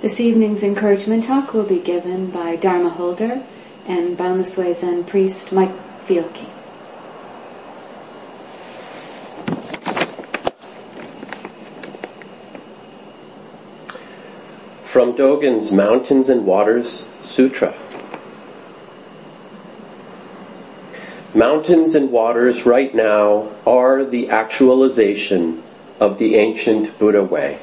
This evening's encouragement talk will be given by Dharma Holder and Boundless Way Zen priest Mike Fielke. From Dogen's Mountains and Waters Sutra. Mountains and waters right now are the actualization of the ancient Buddha way.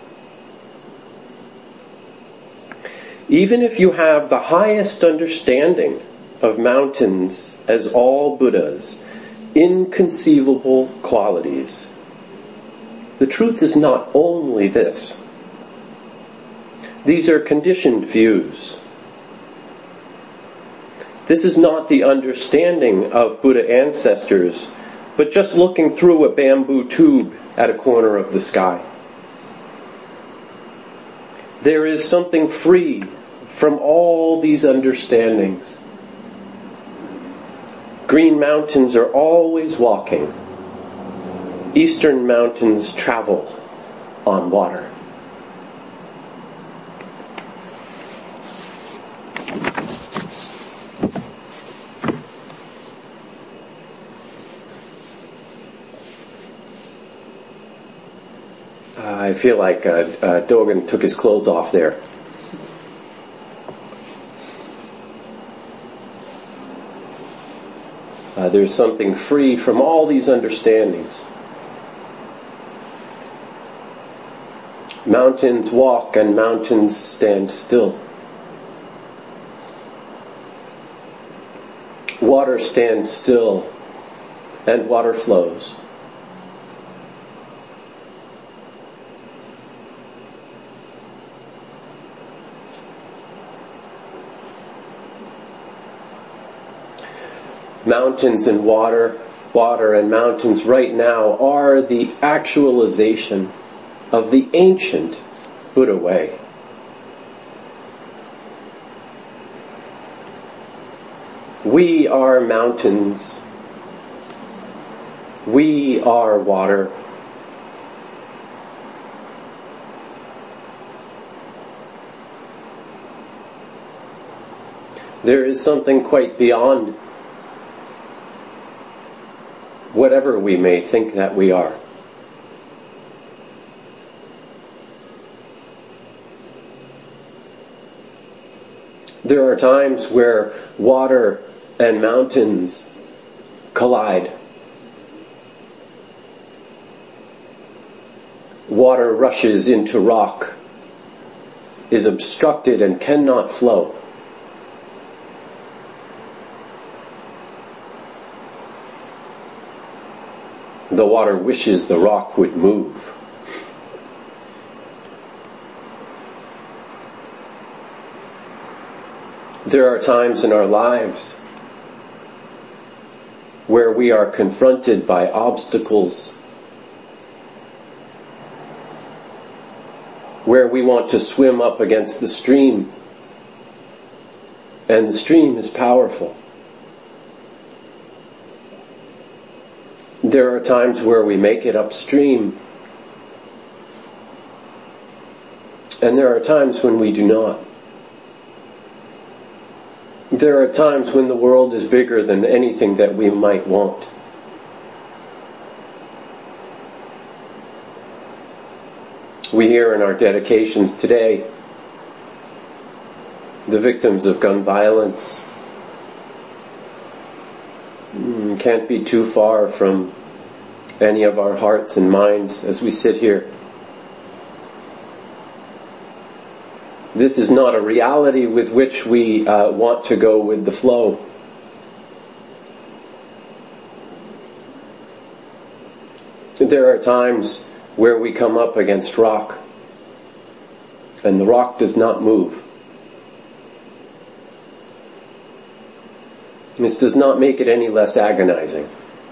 Even if you have the highest understanding of mountains as all Buddhas, inconceivable qualities, the truth is not only this. These are conditioned views. This is not the understanding of Buddha ancestors, but just looking through a bamboo tube at a corner of the sky. There is something free from all these understandings. Green mountains are always walking. Eastern mountains travel on water. I feel like Dogen took his clothes off there. There's something free from all these understandings. Mountains walk and mountains stand still. Water stands still and water flows. Mountains and water and mountains right now are the actualization of the ancient Buddha way. We are mountains. We are water. There is something quite beyond whatever we may think that we are. There are times where water and mountains collide. Water rushes into rock, is obstructed and cannot flow. The water wishes the rock would move. There are times in our lives where we are confronted by obstacles, where we want to swim up against the stream, and the stream is powerful. There are times where we make it upstream, and there are times when we do not. There are times when the world is bigger than anything that we might want. We hear in our dedications today the victims of gun violence. Can't be too far from any of our hearts and minds as we sit here. This is not a reality with which we want to go with the flow. There are times where we come up against rock and the rock does not move. This does not make it any less agonizing.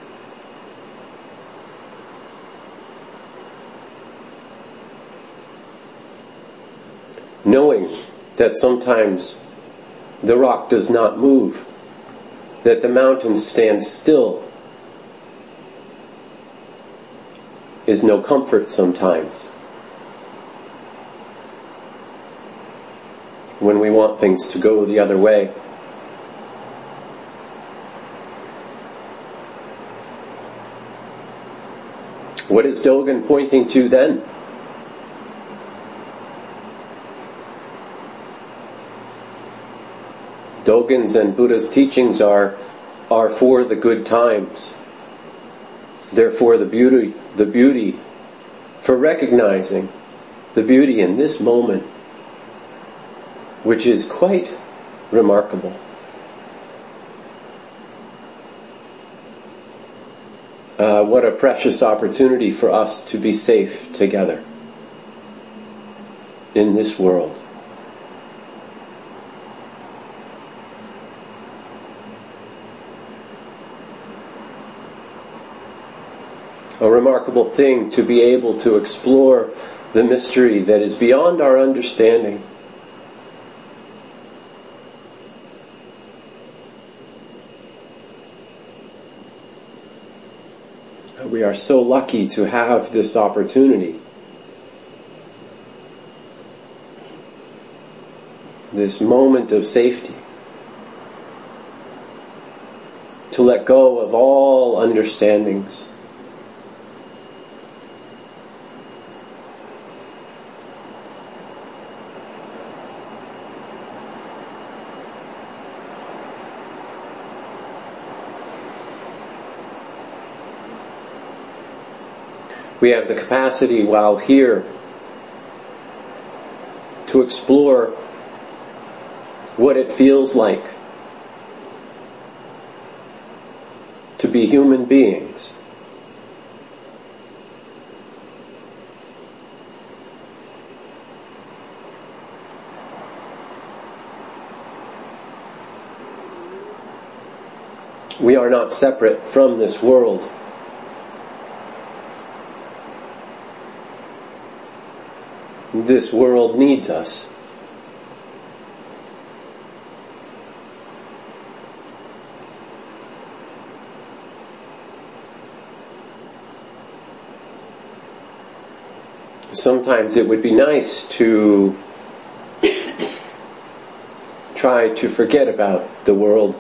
Knowing that sometimes the rock does not move, that the mountain stands still, is no comfort sometimes. when we want things to go the other way. What is Dogen pointing to then? Dogen's and Buddha's teachings are for the good times. They're for the beauty, for recognizing the beauty in this moment, which is quite remarkable. What a precious opportunity for us to be safe together in this world. A remarkable thing to be able to explore the mystery that is beyond our understanding. We are so lucky to have this opportunity. This moment of safety. To let go of all understandings. We have the capacity while here to explore what it feels like to be human beings. We are not separate from this world. This world needs us. Sometimes it would be nice to try to forget about the world.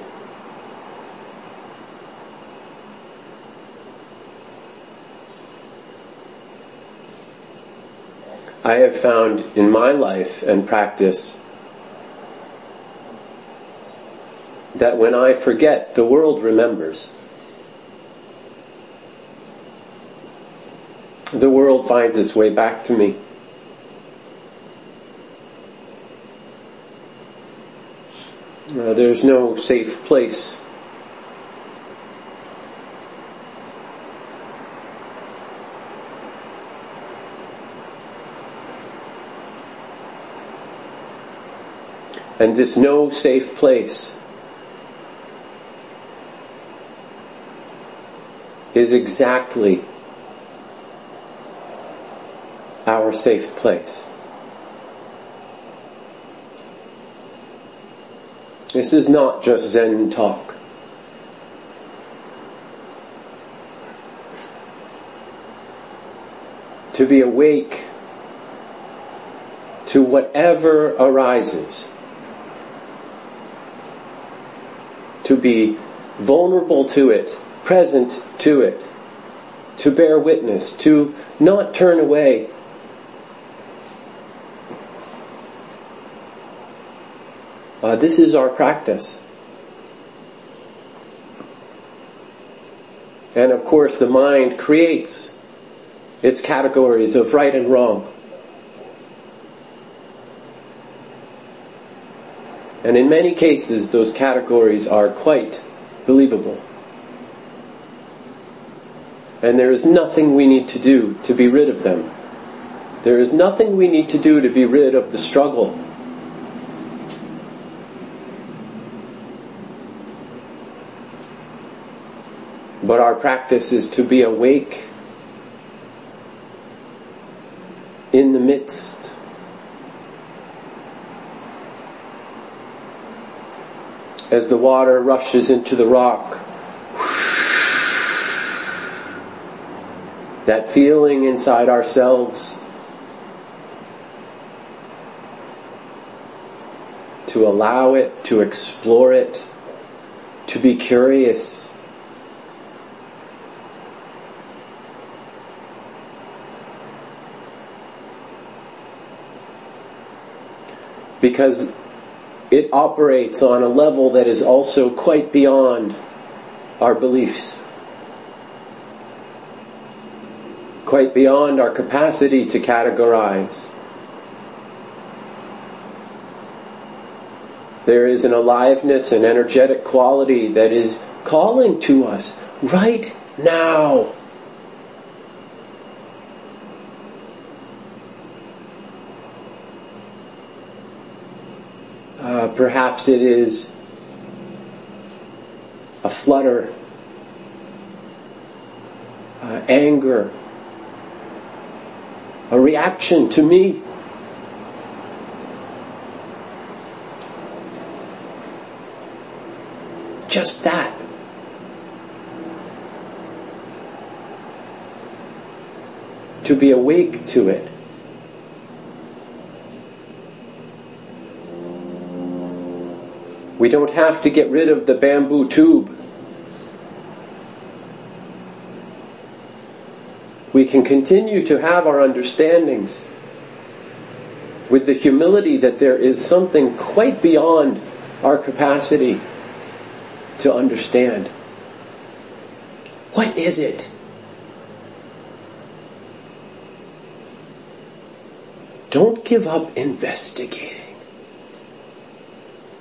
I have found in my life and practice that when I forget, the world remembers. The world finds its way back to me. There's no safe place. And this no safe place is exactly our safe place. This is not just Zen talk. To be awake to whatever arises. To be vulnerable to it, present to it, to bear witness, to not turn away. This is our practice. And of course the mind creates its categories of right and wrong. And in many cases those categories are quite believable. And there is nothing we need to do to be rid of them. There is nothing we need to do to be rid of the struggle. But our practice is to be awake in the midst. As the water rushes into the rock, that feeling inside ourselves to allow it, to explore it, to be curious. Because it operates on a level that is also quite beyond our beliefs, quite beyond our capacity to categorize. There is an aliveness, an energetic quality that is calling to us right now. Perhaps it is a flutter, anger, a reaction to me. Just that. To be awake to it. We don't have to get rid of the bamboo tube. We can continue to have our understandings with the humility that there is something quite beyond our capacity to understand. What is it? Don't give up investigating.